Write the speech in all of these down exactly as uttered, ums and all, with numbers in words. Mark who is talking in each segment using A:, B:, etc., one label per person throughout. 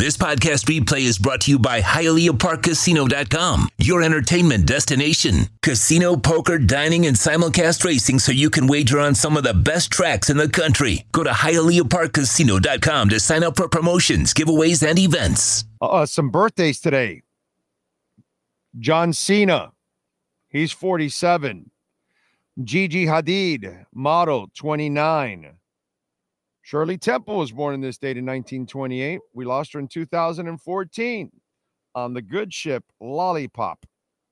A: This podcast replay is brought to you by Hialeah Park Casino dot com, your entertainment destination. Casino, poker, dining, and simulcast racing so you can wager on some of the best tracks in the country. Go to Hialeah Park Casino dot com to sign up for promotions, giveaways, and events.
B: Uh, some birthdays today. John Cena, he's forty-seven. Gigi Hadid, model, twenty-nine. Shirley Temple was born in this date in nineteen twenty-eight. We lost her in two thousand fourteen on the good ship Lollipop.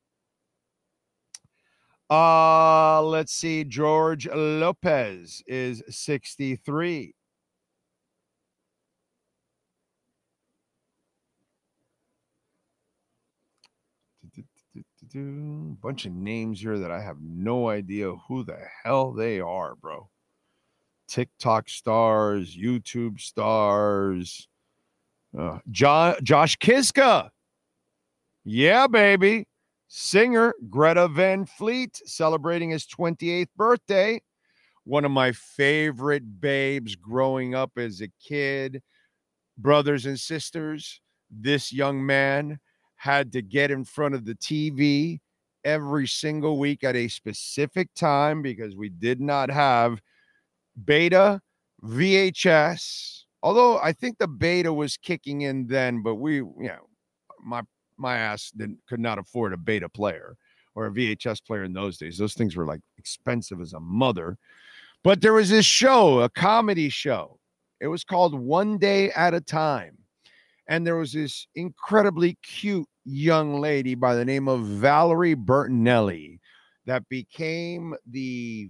B: Uh, let's see. George Lopez is sixty-three. Bunch of names here that I have no idea who the hell they are, bro. TikTok stars, YouTube stars. Uh, John, Josh Kiska. Yeah, baby. Singer Greta Van Fleet celebrating his twenty-eighth birthday. One of my favorite babes growing up as a kid. Brothers and sisters, this young man had to get in front of the T V every single week at a specific time because we did not have beta, V H S, although I think the beta was kicking in then, but we, you know, my my ass didn't could not afford a beta player or a V H S player in those days. Those things were like expensive as a mother. But there was this show, a comedy show. It was called One Day at a Time. And there was this incredibly cute young lady by the name of Valerie Bertinelli that became the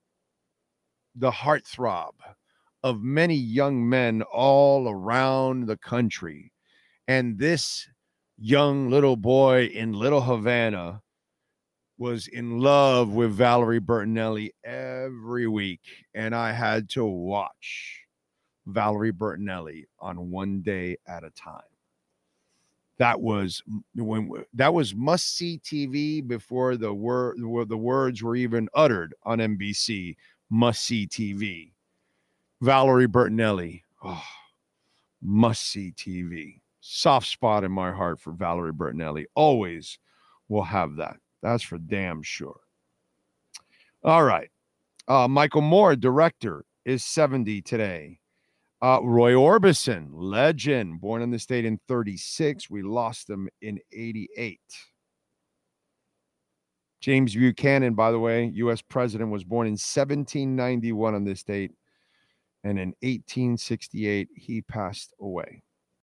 B: the heartthrob of many young men all around the country. And this young little boy in Little Havana was in love with Valerie Bertinelli every week. And I had to watch Valerie Bertinelli on One Day at a Time. That was when that was must-see T V before the word the words were even uttered on N B C. Must-see T V. Valerie Bertinelli. Oh, must-see T V. Soft spot in my heart for Valerie Bertinelli. Always will have that. That's for damn sure. All right. Uh, Michael Moore, director, is seventy today. Uh, Roy Orbison, legend, born in the state in thirty-six. We lost him in eighty-eight. James Buchanan, by the way, U S president, was born in seventeen ninety-one on this date. And in eighteen sixty-eight, he passed away.